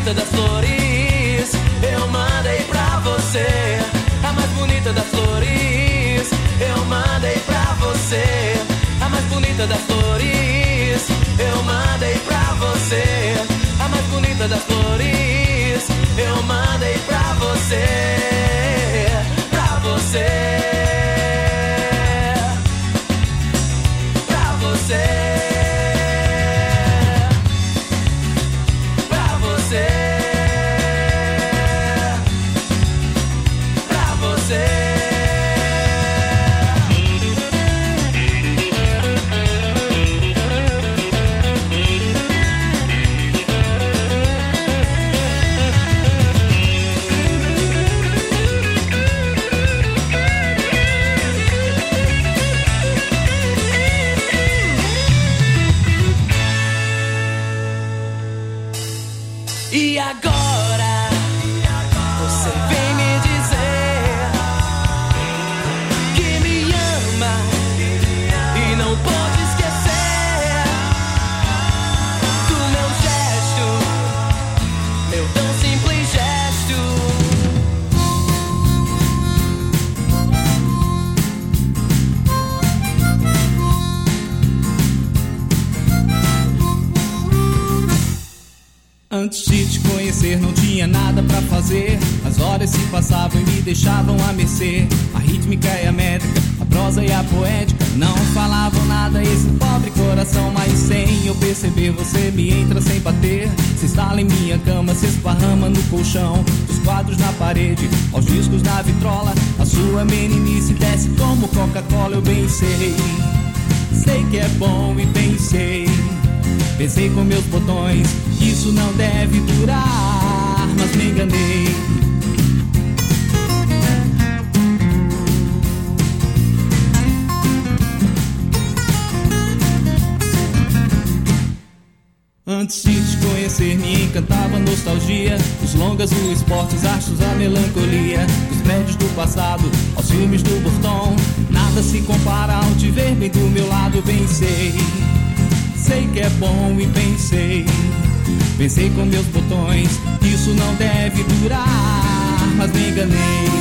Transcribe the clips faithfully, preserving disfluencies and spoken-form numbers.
bonita das flores, eu mandei pra você. A mais bonita das flores, eu mandei pra você. A mais bonita das flores, eu mandei pra você. A mais bonita das flores, eu mandei pra você. Pra você. Pra você. E agora, você vem me dizer que me ama e não pode esquecer do meu gesto, meu tão simples gesto. Antes de te conhecer não tinha nada pra fazer. As horas se passavam e me deixavam à mercê. A rítmica e a métrica, a prosa e a poética não falavam nada esse pobre coração. Mas sem eu perceber você me entra sem bater. Se instala em minha cama, se esparrama no colchão. Dos quadros na parede, aos discos na vitrola. A sua meninice desce como Coca-Cola, eu bem sei. Sei que é bom e pensei. Pensei com meus botões, isso não deve durar, mas me enganei. Antes de te conhecer me encantava a nostalgia. Os longas, o esporte, os astros, a melancolia. Dos prédios do passado, aos filmes do Burton. Nada se compara ao te ver bem do meu lado, bem sei. Sei que é bom e pensei. Pensei com meus botões, isso não deve durar, mas me enganei.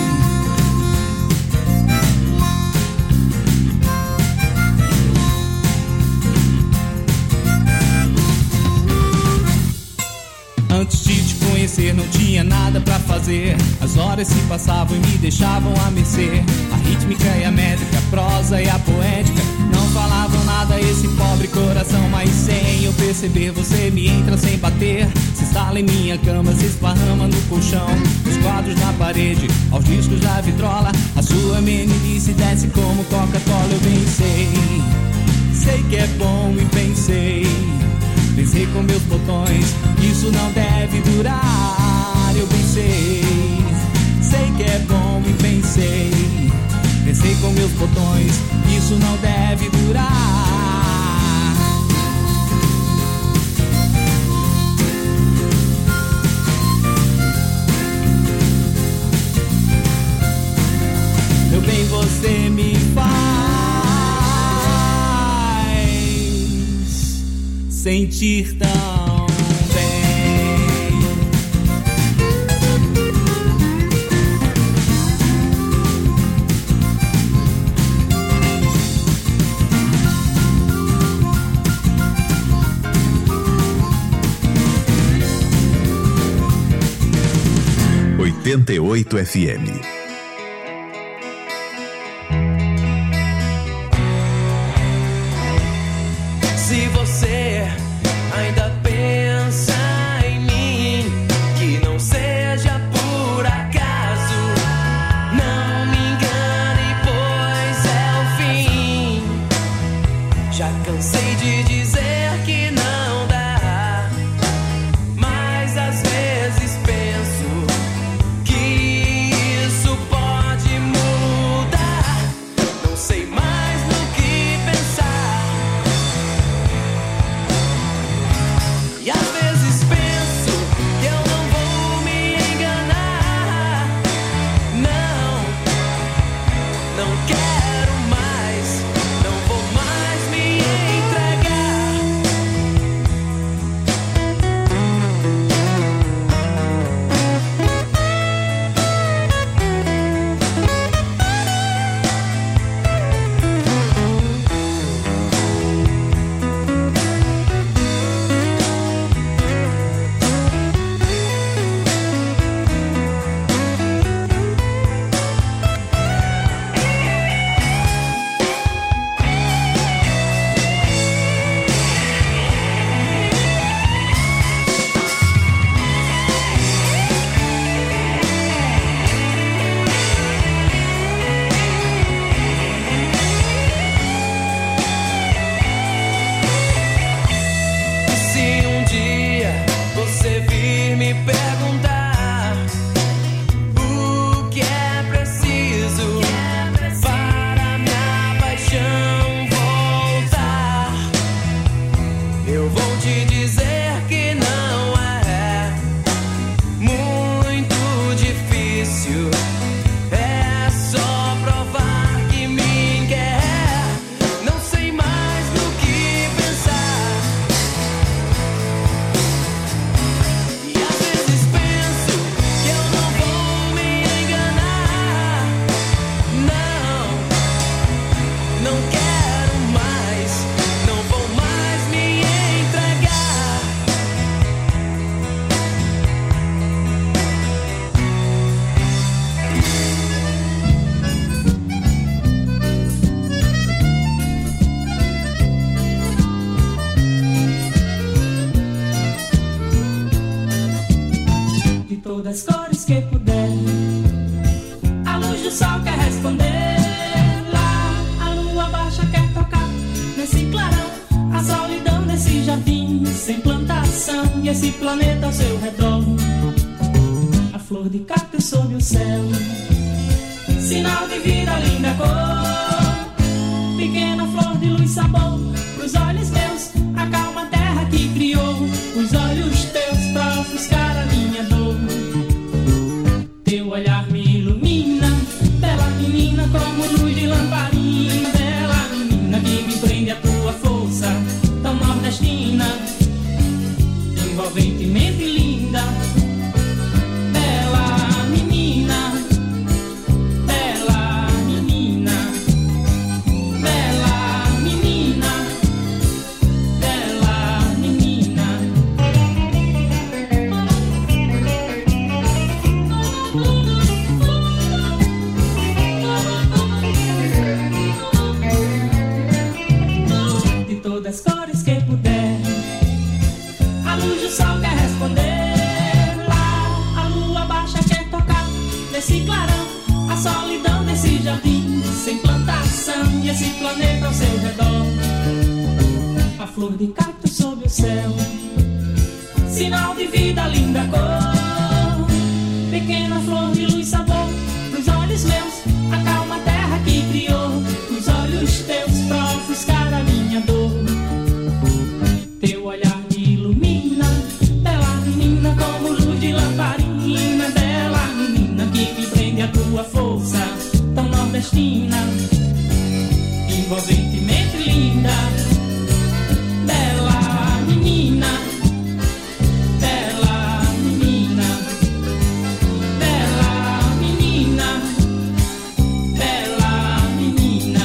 Antes de te conhecer não tinha nada pra fazer. As horas se passavam e me deixavam à mercê. A rítmica e a métrica, a prosa e a poética não falavam nada esse pobre coração. Mas sem eu perceber você me entra sem bater. Se instala em minha cama, se esparrama no colchão. Os quadros na parede, aos discos da vitrola. A sua meninice desce como Coca-Cola, eu bem sei. Sei que é bom e pensei. Pensei com meus botões, isso não deve durar, eu pensei. Sei que é bom e pensei. Pensei com meus botões, isso não deve durar. Meu bem, você me faz sentir tão bem. oitenta e oito F M. Se você ainda pensa em mim, que não seja por acaso, não me engane, pois é o fim. Já cansei de dizer que não dá, mas às vezes penso que isso pode mudar. Não sei mais no que pensar. E às vezes penso que eu não vou me enganar. Não, não quero mais, não vou mais me entregar. todas as cores que puder. A luz do sol quer responder lá, a lua baixa quer tocar nesse clarão, a solidão desse jardim sem plantação e esse planeta ao seu redor. A flor de cacto sob o céu, sinal de vida, linda cor, pequena flor de luz, sabor pros olhos meus, acalma a terra que criou os olhos teus pra ofuscar a minha dor. Teu olhar me ilumina, bela menina, como luz de lamparina, bela menina que me prende a tua força tão nordestina, envolventemente linda. Bela menina, bela menina, bela menina, bela menina. De todas as cores que puder, a luz do sol quer responder lá, a lua baixa quer tocar nesse clarão, a solidão desse jardim sem plantação e esse planeta ao seu redor. A flor de cacto sob o céu, sinal de vida, linda cor, pequena flor de luz, sabor pros olhos meus, acalma a terra que criou os olhos teus pra ofuscar a minha dor. Teu olhar me ilumina, bela menina, como luz de lamparina, bela menina que me prende a tua força tão nordestina, envolventemente linda. Bela menina, bela menina, bela menina, bela menina.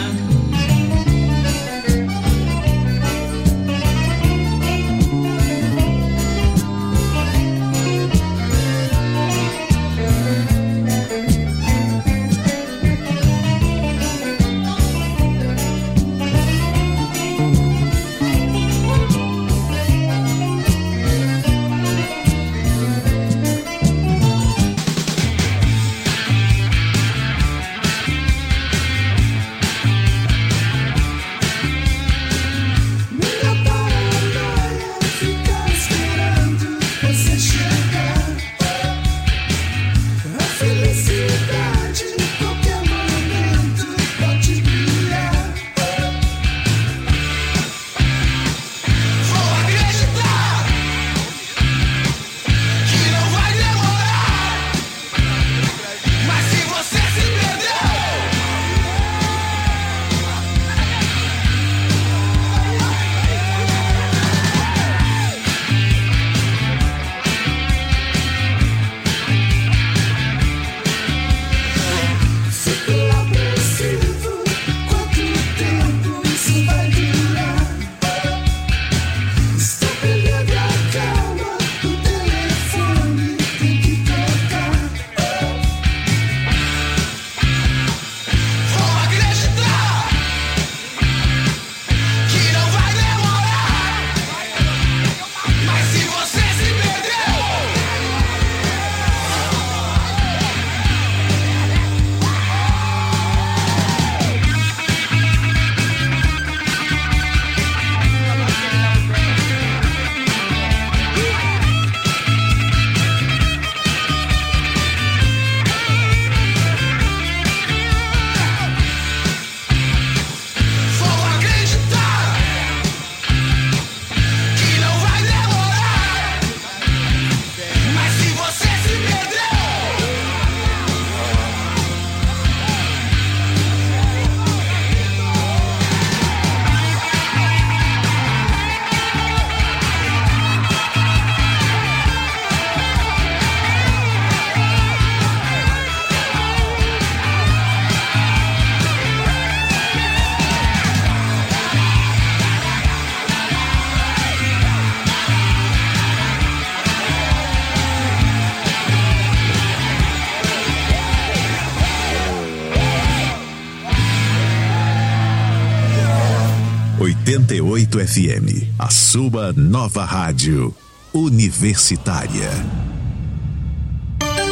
oitenta e oito F M, a sua nova rádio universitária.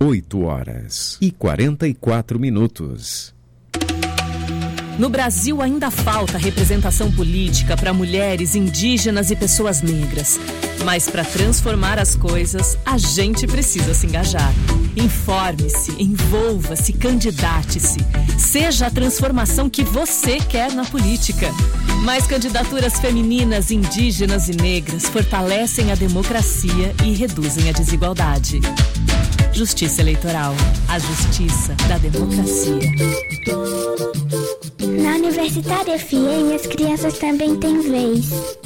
oito horas e quarenta e quatro minutos. No Brasil ainda falta representação política para mulheres, indígenas e pessoas negras. Mas para transformar as coisas, a gente precisa se engajar. Informe-se, envolva-se, candidate-se. Seja a transformação que você quer na política. Mais candidaturas femininas, indígenas e negras fortalecem a democracia e reduzem a desigualdade. Justiça Eleitoral. A justiça da democracia. Na Universitária F M, as crianças também têm vez.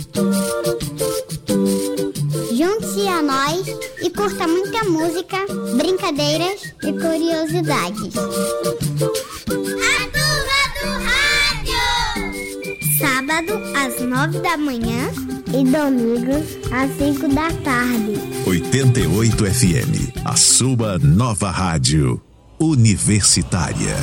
Junte-se a nós e curta muita música, brincadeiras e curiosidades. A Turma do Rádio! Sábado, às nove da manhã e domingo, às cinco da tarde. oitenta e oito F M, a sua nova rádio universitária.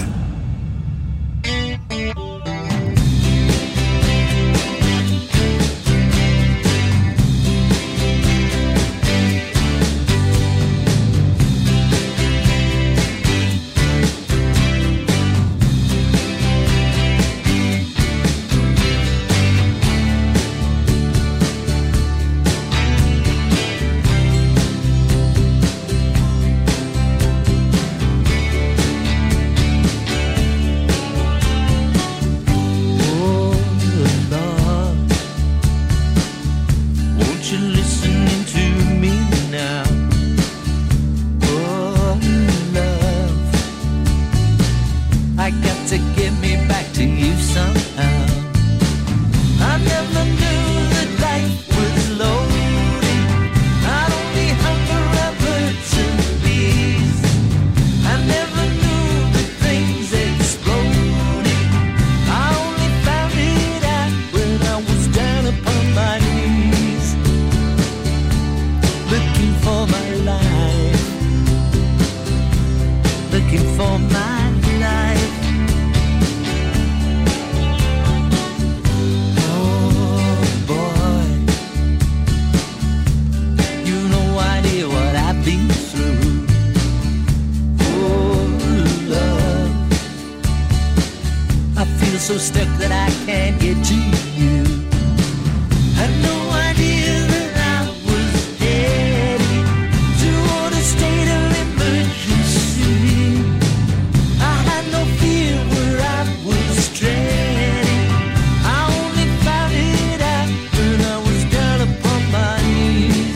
So stuck that I can't get to you. Had no idea that I was headed toward a state of emergency. I had no fear where I was treading. I only found it out when I was down upon my knees,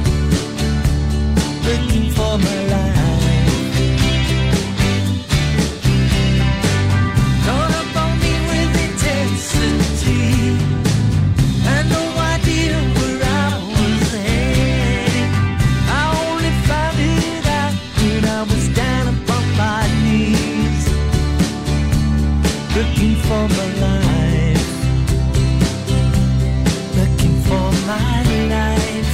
looking for my life. Looking for my life, looking for my life.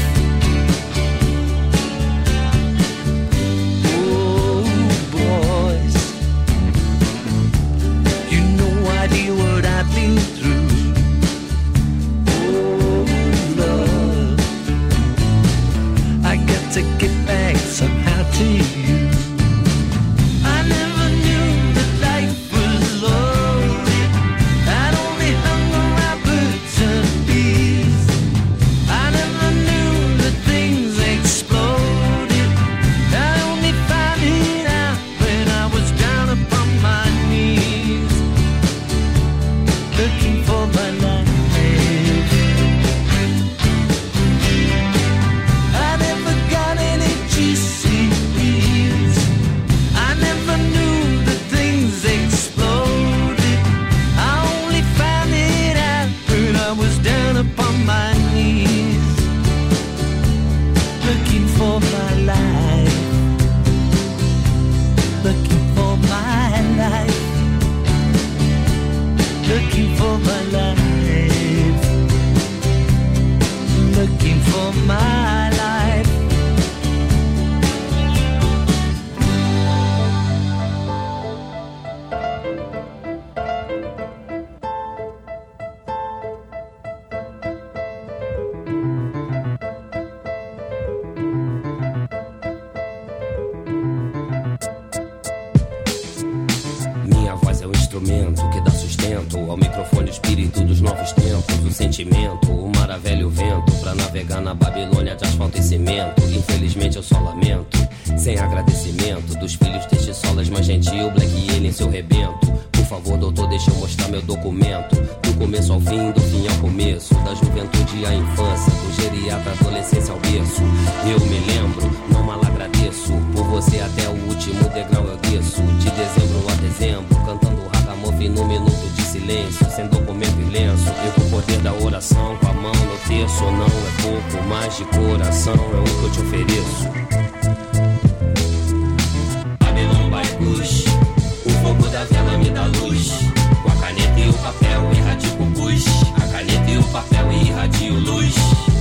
Oh boys, you no idea what I've been through. Oh love, I got to get back somehow to you. I never knew that life was love. Looking for my life, looking for my life. microfone, o espírito dos novos tempos, o sentimento, o maravilhoso vento, pra navegar na Babilônia de asfalto e cimento. Infelizmente eu só lamento, sem agradecimento, dos filhos deste solas mais gentil, Black Alien, seu rebento. Por favor, doutor, deixa eu mostrar meu documento, do começo ao fim, do fim ao começo, da juventude à infância, do geriatra à adolescência ao berço. Eu me lembro, não mal agradeço, por você até o último degrau eu desço, de dezembro a dezembro, cantando ragamuffin no minuto de silêncio, sem documento e lenço. Eu com o poder da oração, com a mão no terço, não é pouco, mas de coração é o que eu te ofereço. Babylon by Kush, o fogo da vela me dá luz, com a caneta e o papel irradio o pus, a caneta e o papel irradio luz.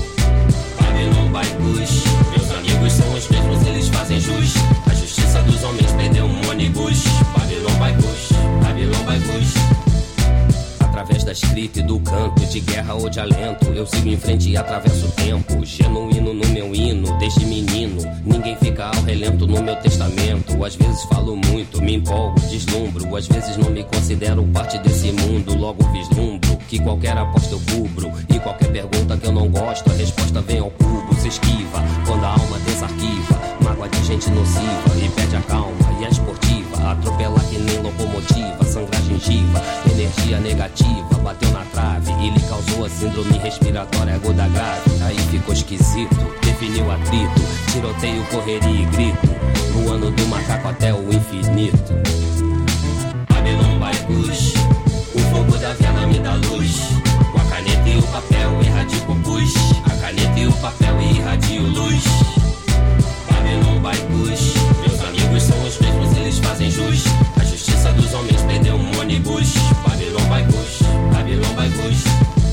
Babylon by Kush, meus amigos são os mesmos, eles fazem jus, a justiça dos homens perdeu um ônibus. Babylon by Kush, Babylon by Kush. Através da escrita e do canto, de guerra ou de alento, eu sigo em frente e atravesso o tempo, genuíno no meu hino, desde menino. Ninguém fica ao relento no meu testamento. Às vezes falo muito, me empolgo, deslumbro, às vezes não me considero parte desse mundo. Logo vislumbro que qualquer aposta eu cubro, e qualquer pergunta que eu não gosto, a resposta vem ao cubo. Se esquiva quando a alma desarquiva, mágoa de gente nociva, e pede a calma e a esportiva, atropelar que nem locomotiva, sangrar gengiva, energia negativa bateu na trave e lhe causou a síndrome respiratória aguda grave. Aí ficou esquisito, definiu atrito, tiroteio, correria e grito, no ano do macaco até o infinito. Babylon by Kush, o fogo da vela me dá luz, com a caneta e o papel irradio o pus, a caneta e o papel irradio luz. Babylon by Kush, meus amigos são os mesmos, eles fazem jus, a justiça dos homens perdeu um ônibus. Babylon by Kush, Babylon by Kush.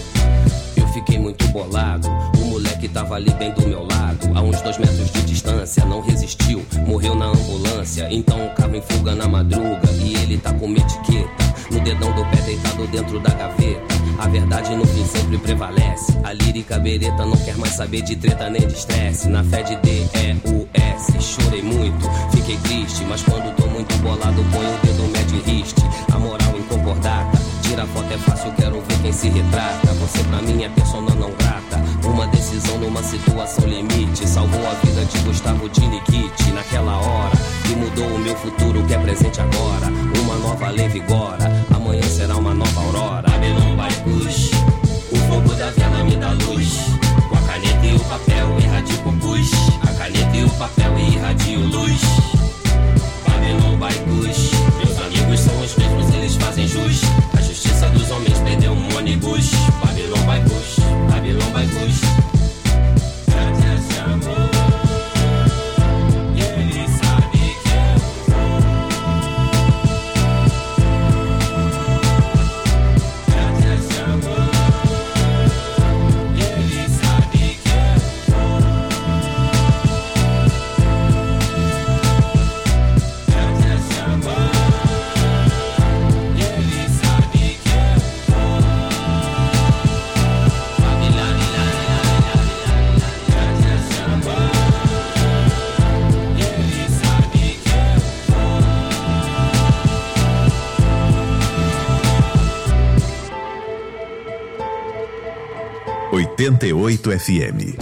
Eu fiquei muito bolado, o moleque tava ali bem do meu lado, a uns dois metros de distância, não resistiu, morreu na ambulância. Então o carro em fuga na madruga, e ele tá com uma etiqueta no dedão do pé deitado dentro da gaveta. A verdade no fim sempre prevalece, a lírica bereta não quer mais saber de treta nem de estresse. Na fé de D E U S, chorei muito, fiquei triste, mas quando tô muito bolado ponho o dedo médio e riste. A moral inconcordata, tira foto é fácil, quero ver quem se retrata. Você pra mim é persona não grata, uma decisão numa situação limite, salvou a vida de Gustavo de Nikit. Naquela hora que mudou o meu futuro, que é presente agora, uma nova lei vigora, amanhã será uma nova aurora. Babylon by Kush, o fogo da vela me dá luz, com a caneta e o papel irradio o pus, a caneta e o papel irradio luz. Babylon by Kush, meus amigos são os mesmos, eles fazem jus, a justiça dos homens perdeu um ônibus. Babylon by Kush, Babylon by Kush. oitenta e oito F M.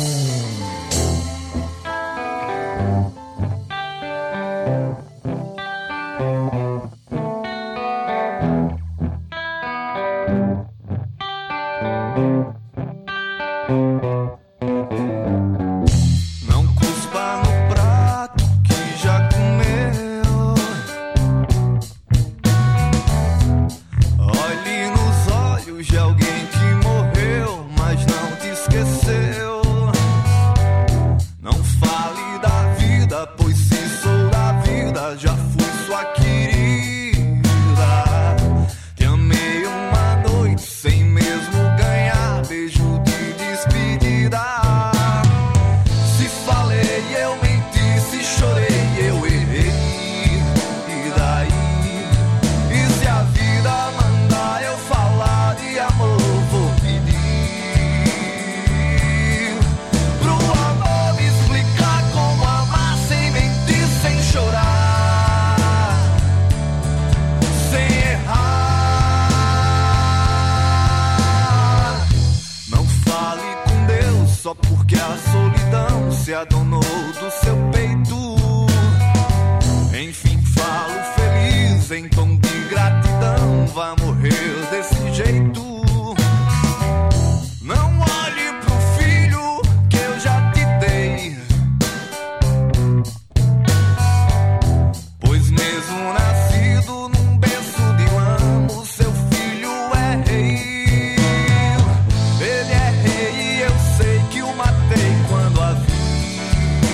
Amor só porque a solidão se adonou do seu peito. Enfim, falo feliz em tom de gratidão, vai morrer desse jeito. Não olhe pro filho que eu já te dei, pois mesmo nascido num berço de lama, seu filho é rei. Ele é rei e eu sei que o matei quando a vi.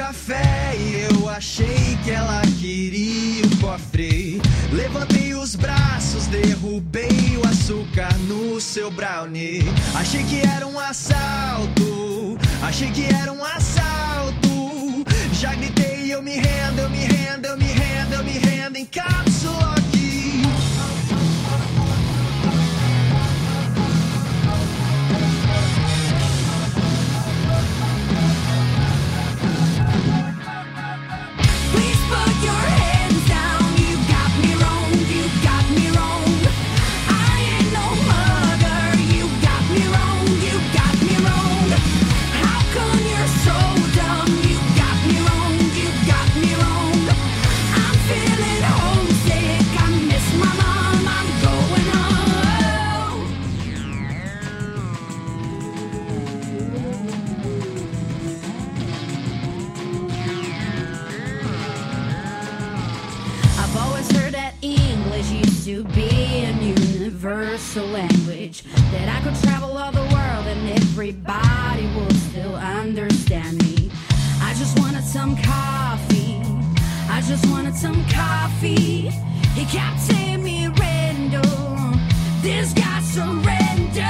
café e eu achei que ela queria o cofre. Levantei os braços, derrubei o açúcar no seu brownie. Achei que era um assalto, achei que era um assalto. Já gritei, eu me rendo, eu me rendo, eu me rendo, eu me rendo em caps lock. To be a universal language, that I could travel all the world and everybody will still understand me. I just wanted some coffee, I just wanted some coffee. He kept saying me random, this guy's so random.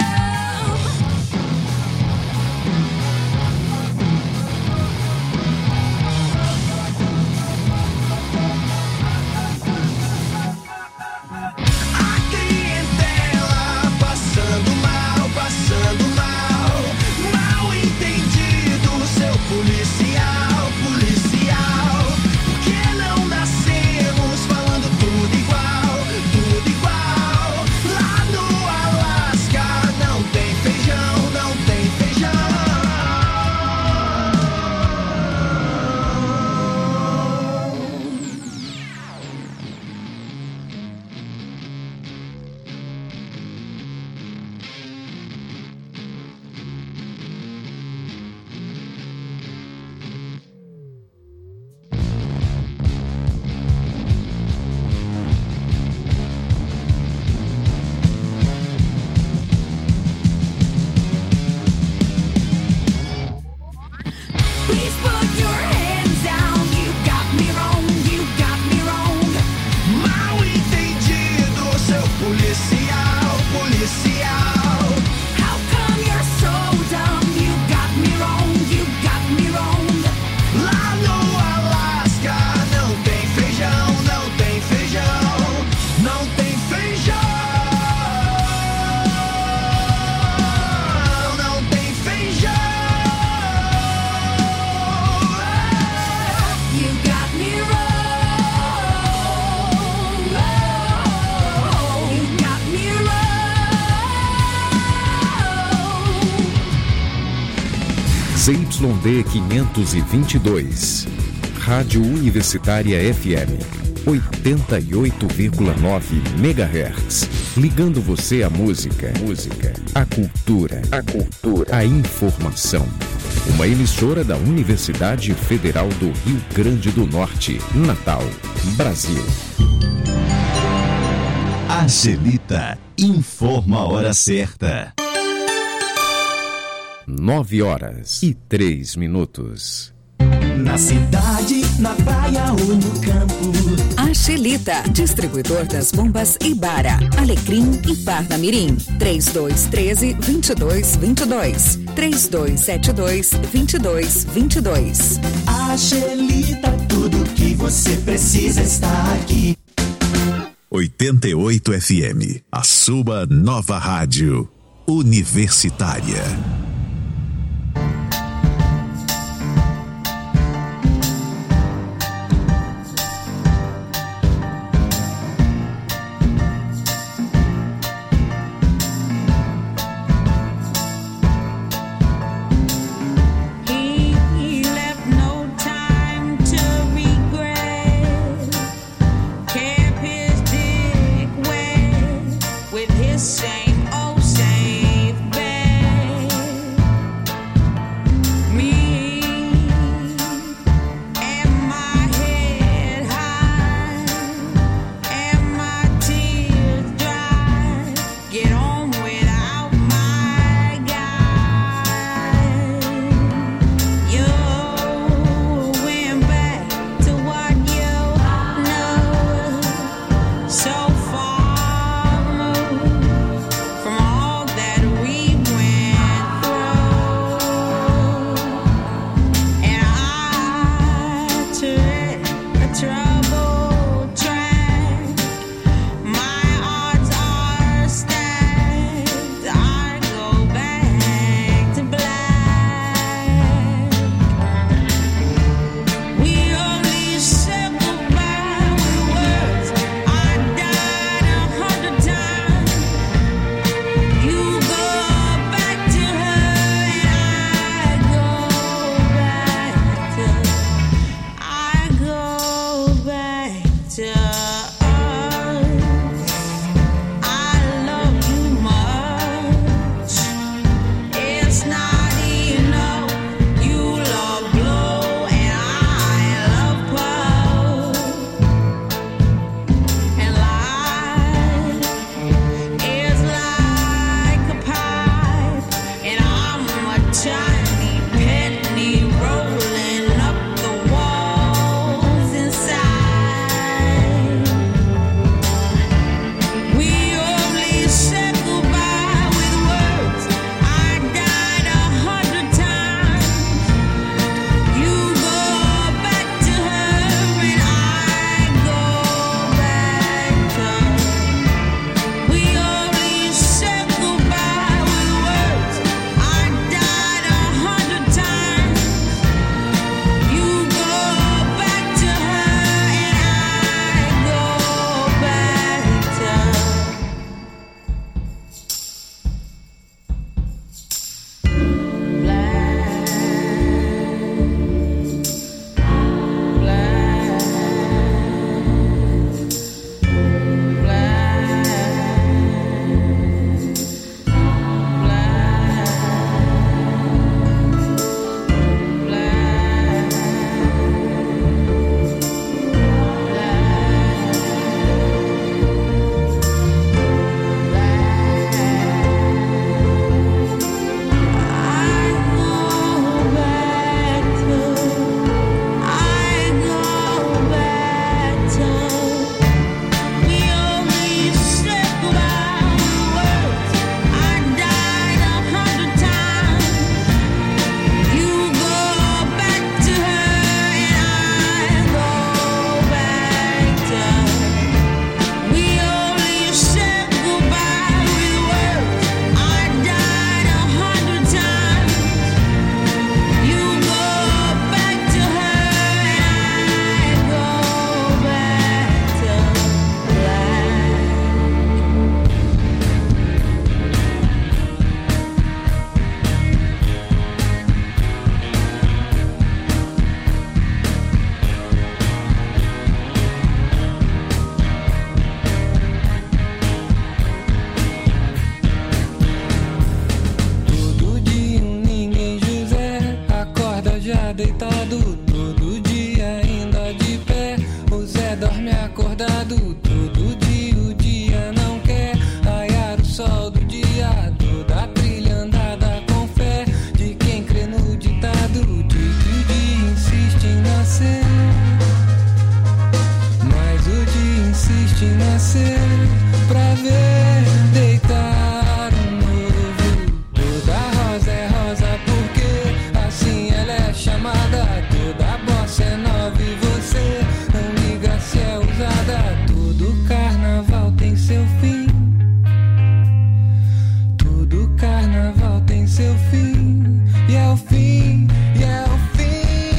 Policial, policial, porque não nascemos falando tudo igual, tudo igual. Lá no Alasca não tem feijão, não tem feijão. Z Y D quinhentos e vinte e dois, Rádio Universitária F M, oitenta e oito vírgula nove megahertz, ligando você à música, música, à cultura, à cultura, à informação. Uma emissora da Universidade Federal do Rio Grande do Norte, Natal, Brasil. Angelita informa a hora certa. Nove horas e três minutos. Na cidade, na praia ou no campo. Angelita, distribuidor das bombas Ibara, Alecrim e Parnamirim. três dois um três, dois dois dois dois. três dois sete dois, dois dois dois dois. Angelita, tudo que você precisa está aqui. oitenta e oito F M, a sua nova rádio universitária. Same old same bed. insiste em nascer pra ver deitar um novo. Toda rosa é rosa porque assim ela é chamada. Toda bossa é nova e você não liga se é usada. Todo carnaval tem seu fim. Todo carnaval tem seu fim. E é o fim, e é o fim.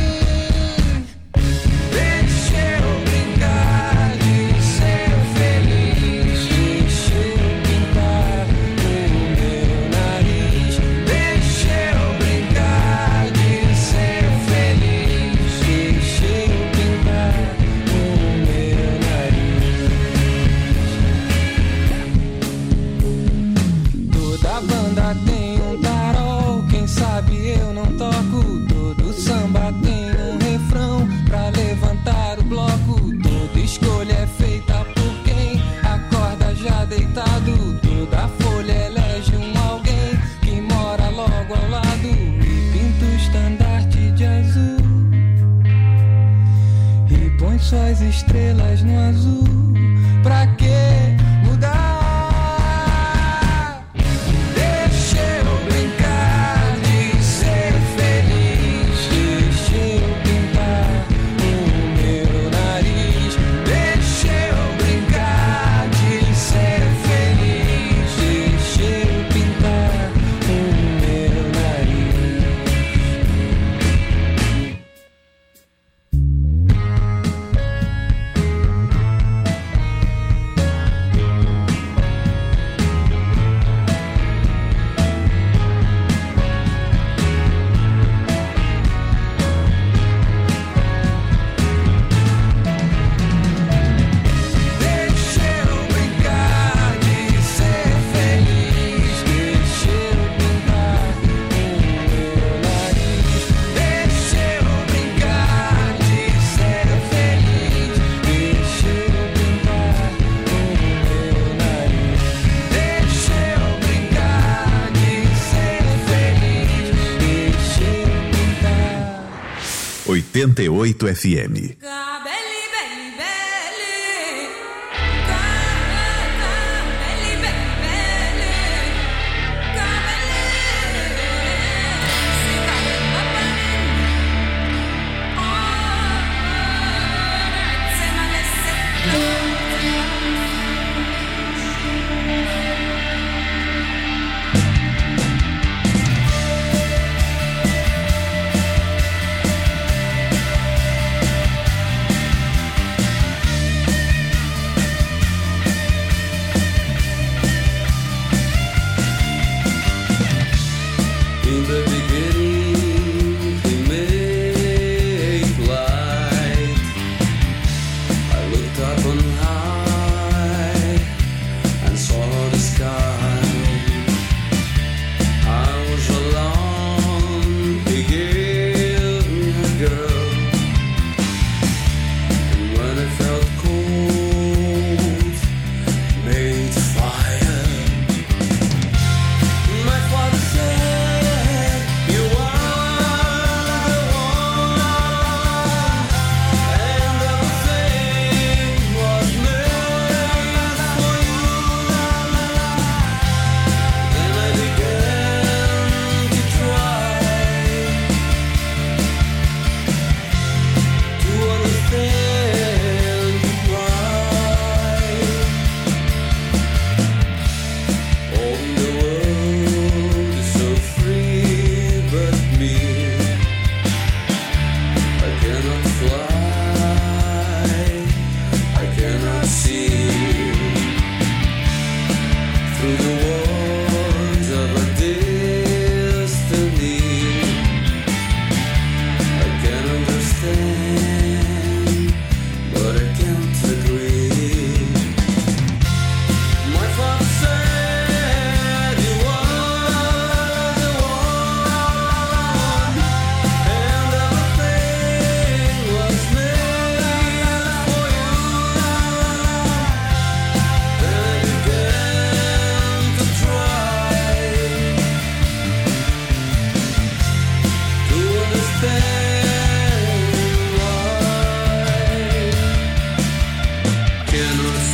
Deixa eu brincar de ser feliz. Deixa eu pintar o meu nariz. Deixa eu brincar de ser feliz. Deixa eu pintar o meu nariz. Toda banda tem um tarol, quem sabe eu não toco. Todo samba tem um refrão pra levantar o bloco. Toda escolha é feita por quem acorda já deitado. Toda folha elege um alguém que mora logo ao lado e pinta o estandarte de azul e põe suas estrelas no azul. Pra que mudar? Deixa eu brincar de ser feliz. Deixa eu pintar o meu nariz. Deixa eu brincar de ser feliz. Deixa eu pintar o meu nariz. Deixa eu brincar de ser feliz. Deixa eu pintar o meu nariz. Deixa eu brincar de ser feliz. Deixa eu pintar o meu nariz. Deixa eu brincar de ser feliz. Deixa eu pintar. oitenta e oito F M. Deixa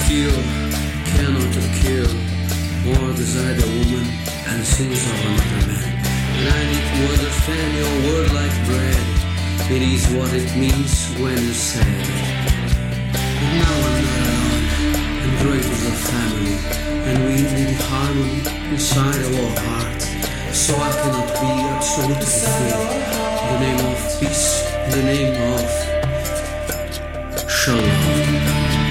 steal, cannot kill, or desire the woman and sins of another man. And I need to understand your word like bread. It is what it means when you say it. And now I'm not alone, and great is the family, and we need harmony inside our heart. So I cannot be absolutely free. In the name of peace, in the name of Shalom.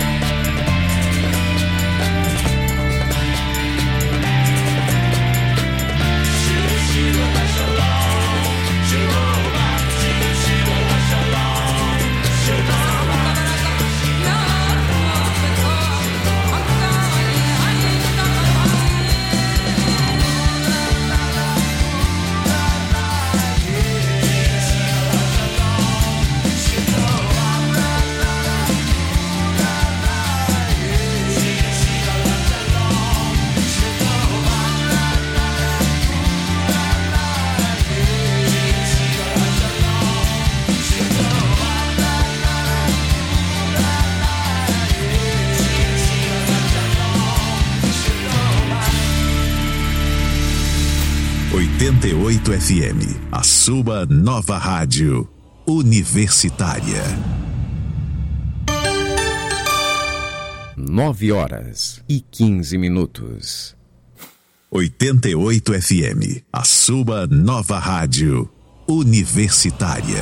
oitenta e oito F M, a sua nova rádio universitária. Nove horas e quinze minutos. oitenta e oito F M, a sua nova rádio universitária.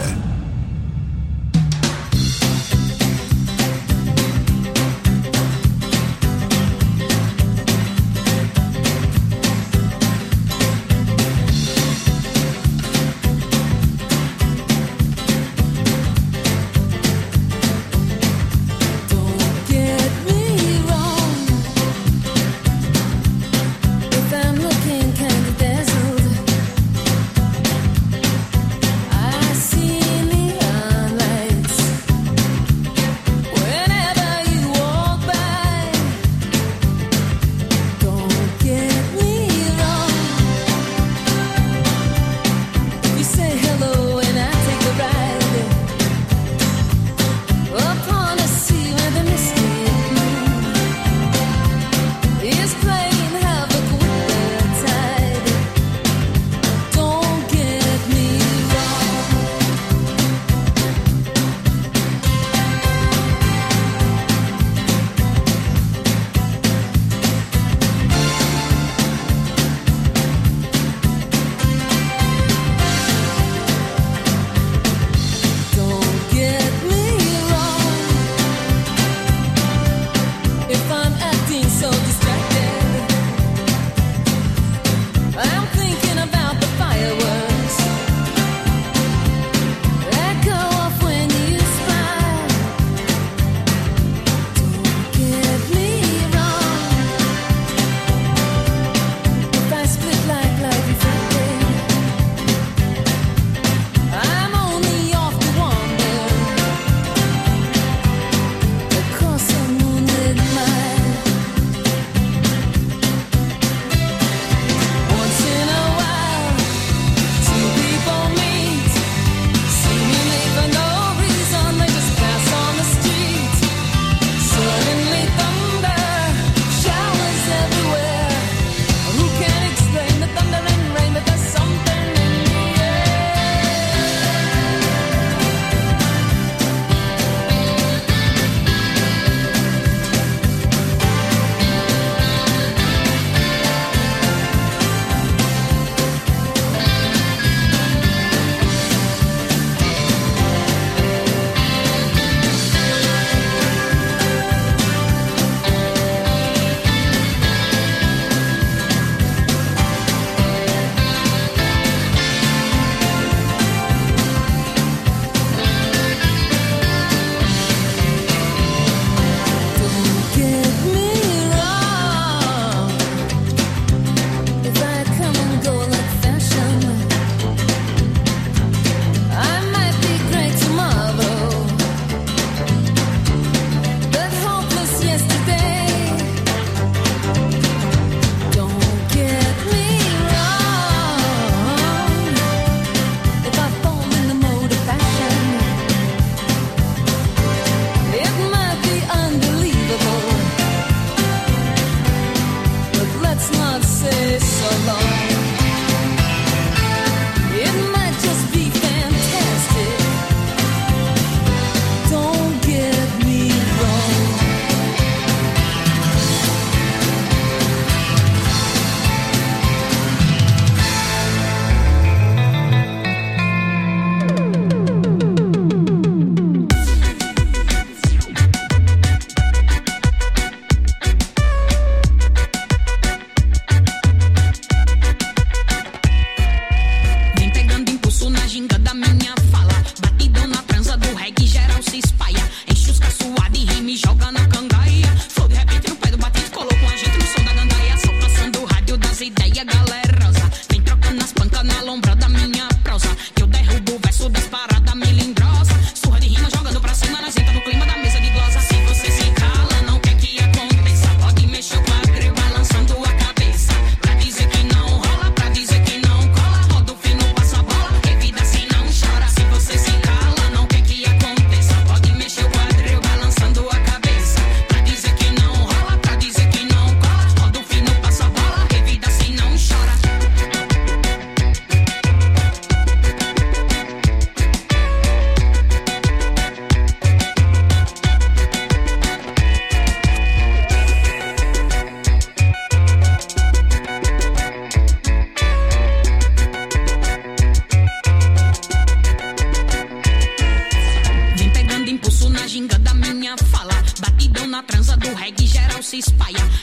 I see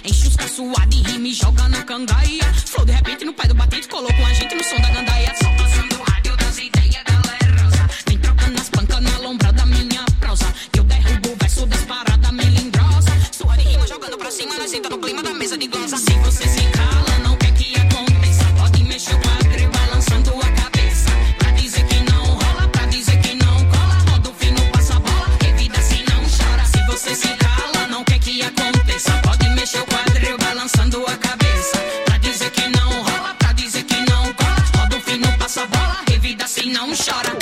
Enche os caçoados e rima e joga na cangaia. Flow de repente no pé do batente, colocou a gente no som da gandaia. Só passando o rádio das ideias, galera rosa. Vem trocando as pancas na lombra da minha prosa. Que eu derrubo o verso das paradas melindrosa. Sua de rima jogando pra cima, nós entra no clima da mesa de glosa. Se você se cala, não quer que aconteça. Pode mexer o quadril balançando a cabeça. Pra dizer que não rola, pra dizer que não cola. Roda o fino, passa a bola, evita se não chora. Se você se cala, não quer que aconteça. Pode mexer o quadril balançando a cabeça. Pra dizer que não rola, pra dizer que não cola. Roda o fino, passa a bola, evita se não chora.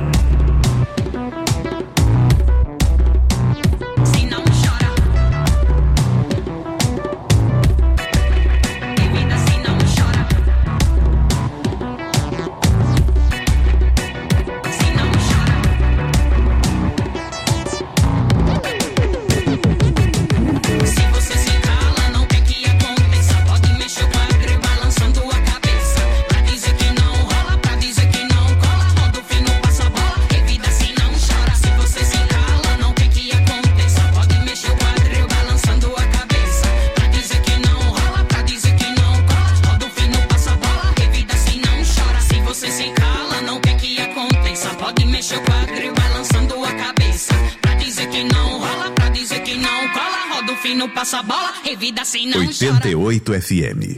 Passa a bola, revida assim não oitenta e oito F M.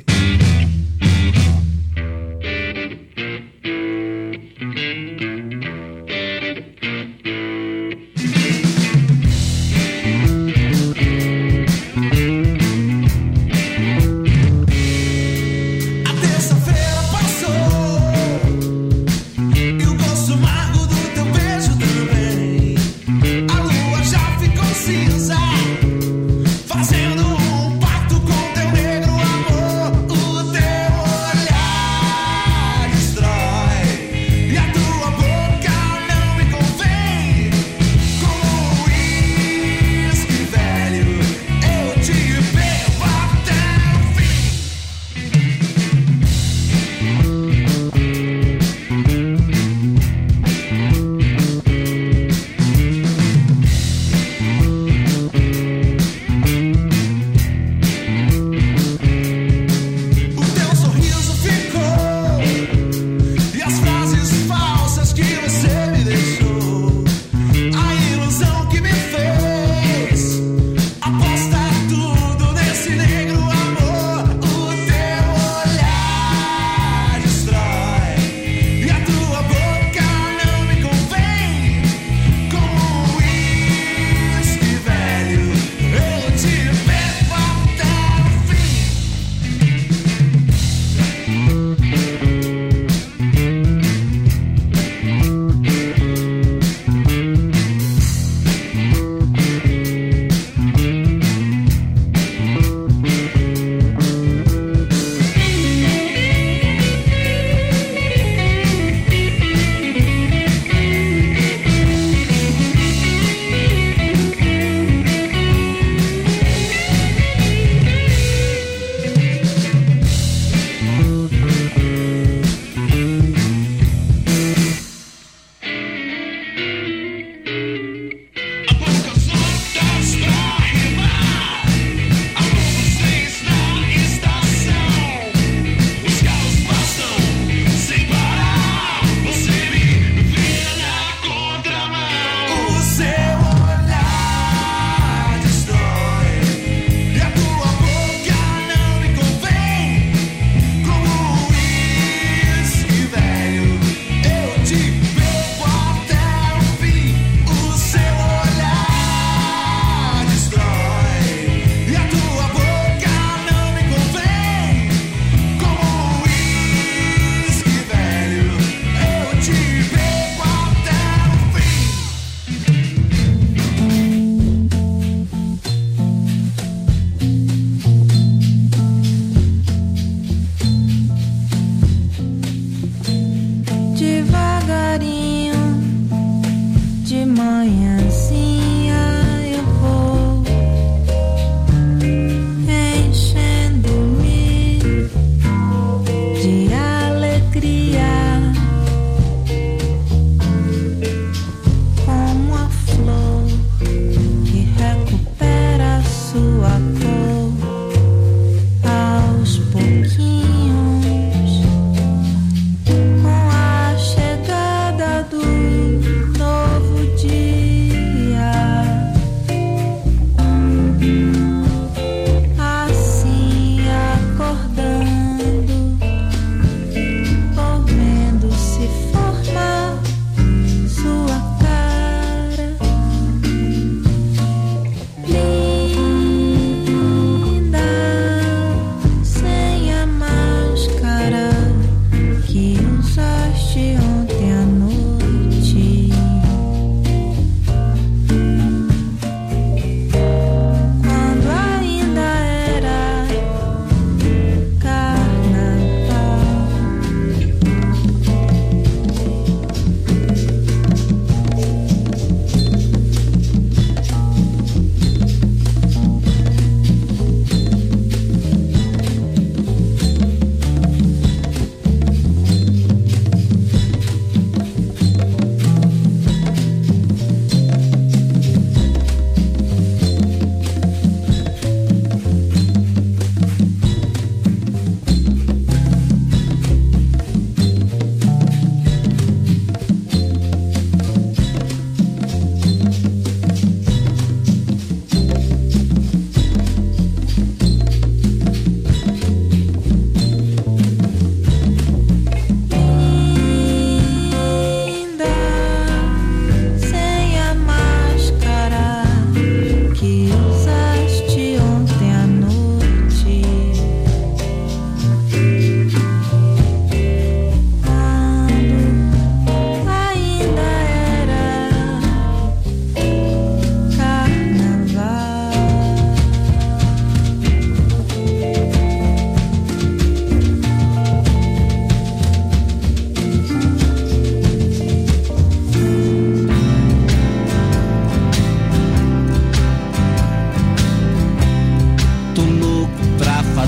Fazendo um pacto com teu negro amor. O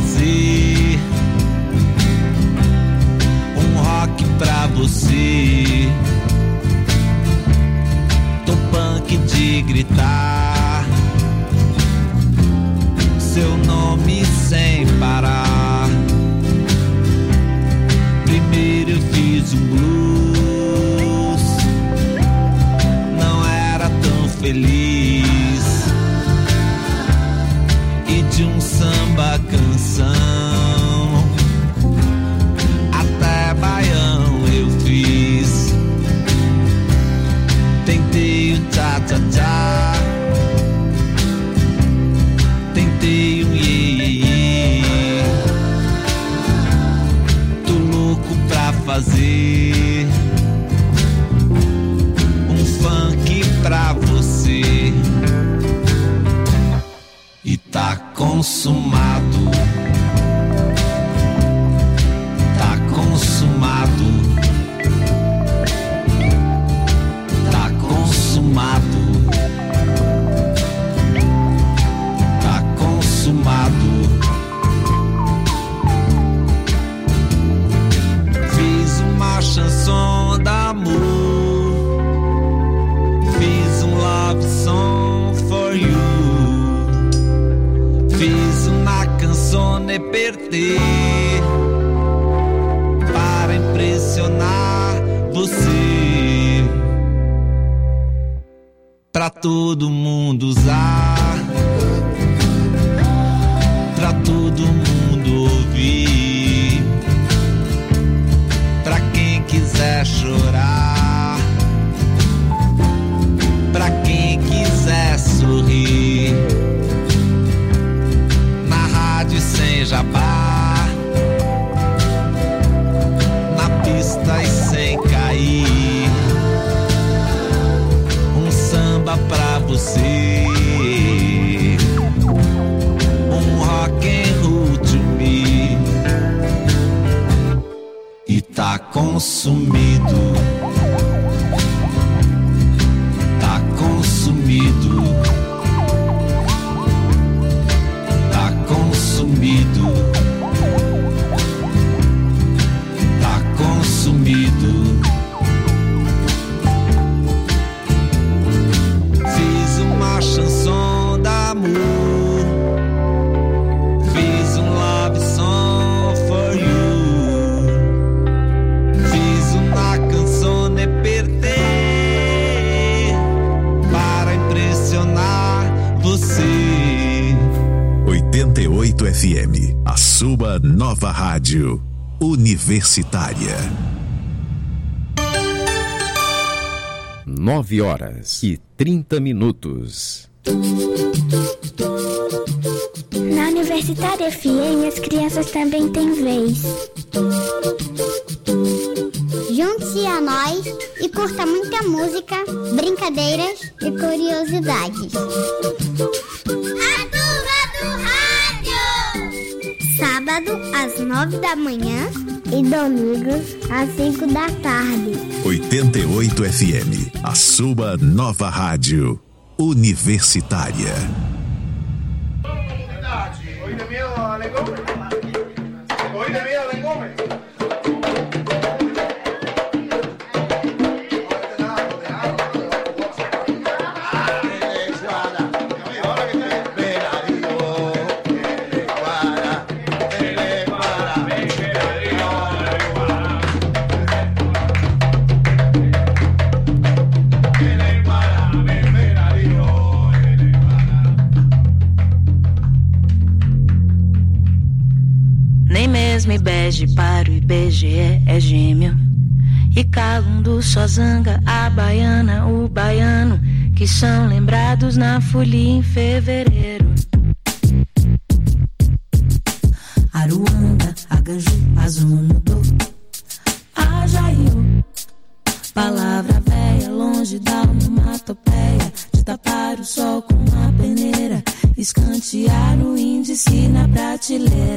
fazer um rock pra você. Tô punk de gritar seu nome sem parar. Primeiro eu fiz um blues, não era tão feliz. E de um samba canção até baião eu fiz. Tentei o tcha-tcha-tcha, tentei um iê-iê-iê. Tô louco pra fazer um funk pra você. E tá consumado, tá consumado, tá consumado, tá consumado. Fiz uma chanson d'amor, fiz um love song for you. Fiz uma canzone per te, para impressionar você, pra todo mundo usar, pra todo mundo ouvir, pra quem quiser chorar, pra quem quiser sorrir. Sem jabá, na pista e sem cair, um samba pra você, um rock and roll to me. E tá consumido, tá consumido, consumido, tá consumido. Fiz uma chanson d'amor, fiz um love song for you, fiz uma canzone per te, para impressionar você. oitenta e oito F M, a sua nova rádio universitária. Nove horas e trinta minutos. Na Universitária F M, as crianças também têm vez. Junte-se a nós e curta muita música, brincadeiras e curiosidades. Sábado às nove da manhã e domingos às cinco da tarde. oitenta e oito F M, a sua nova rádio universitária. I B G E para o I B G E é gêmeo. E Calundu só zanga a baiana, o baiano, que são lembrados na folia em fevereiro. Aruanda, Agaju, Azunudô, Ajaiu, palavra véia, longe da onomatopeia, de tapar o sol com a peneira, escantear o índice na prateleira.